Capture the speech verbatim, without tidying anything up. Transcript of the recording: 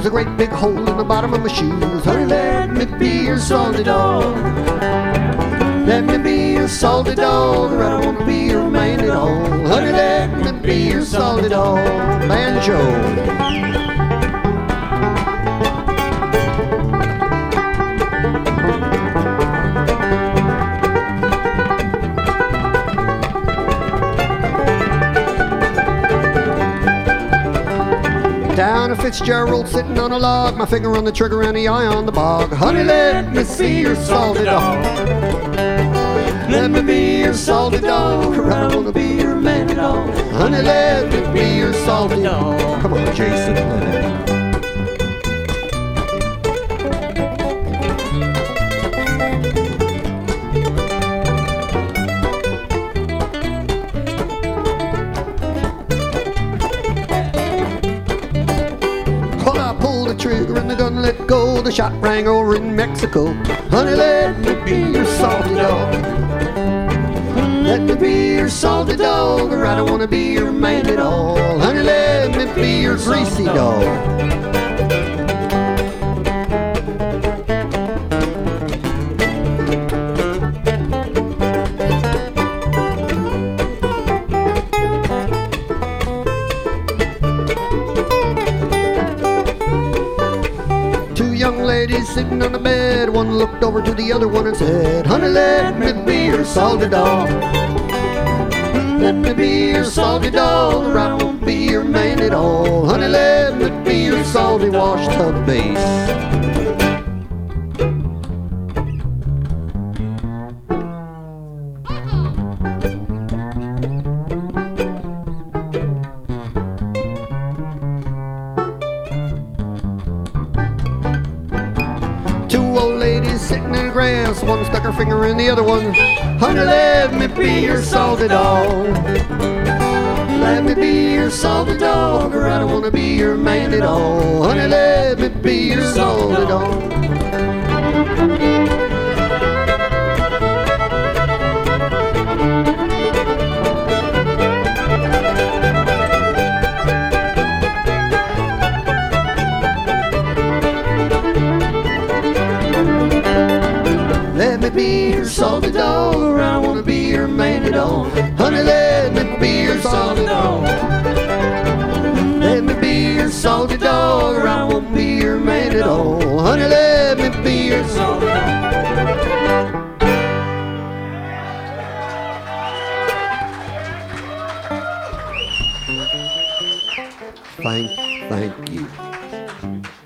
a great big hole in the bottom of my shoes. Honey, let me be your salty dog. Let me be your salty dog, or I don't want to be your man at all. Honey, let me be your salty dog. Banjo. Down a Fitzgerald sitting on a log, my finger on the trigger and the eye on the bog. Honey, let me see your salty dog. Let me be your salty dog, or I don't want to be your man at all. Honey, let me be your salty dog. Come on, Jason. The trigger and the gun let go. The shot rang over in Mexico. Honey, let me be your salty dog. Let me be your salty dog, or I don't want to be your man at all. Honey, let me be your greasy dog. Young ladies sitting on the bed, one looked over to the other one and said, honey, let me be your salty dog. Let me be your salty dog, or I won't be your man at all. Honey, let me be your salty wash tub base. Two old ladies sitting in the grass, one stuck her finger in the other one. Honey, let me be your salty dog. Let me be your salty dog, or I don't want to be your man at all. Honey, let me be your salty dog. Let me be your salty dog, or I don't want to be your man at all. Honey, let me be your salty dog. Let me be your salty dog, or I won't be your man at all. Honey, let me be your salty dog. Thank, thank you.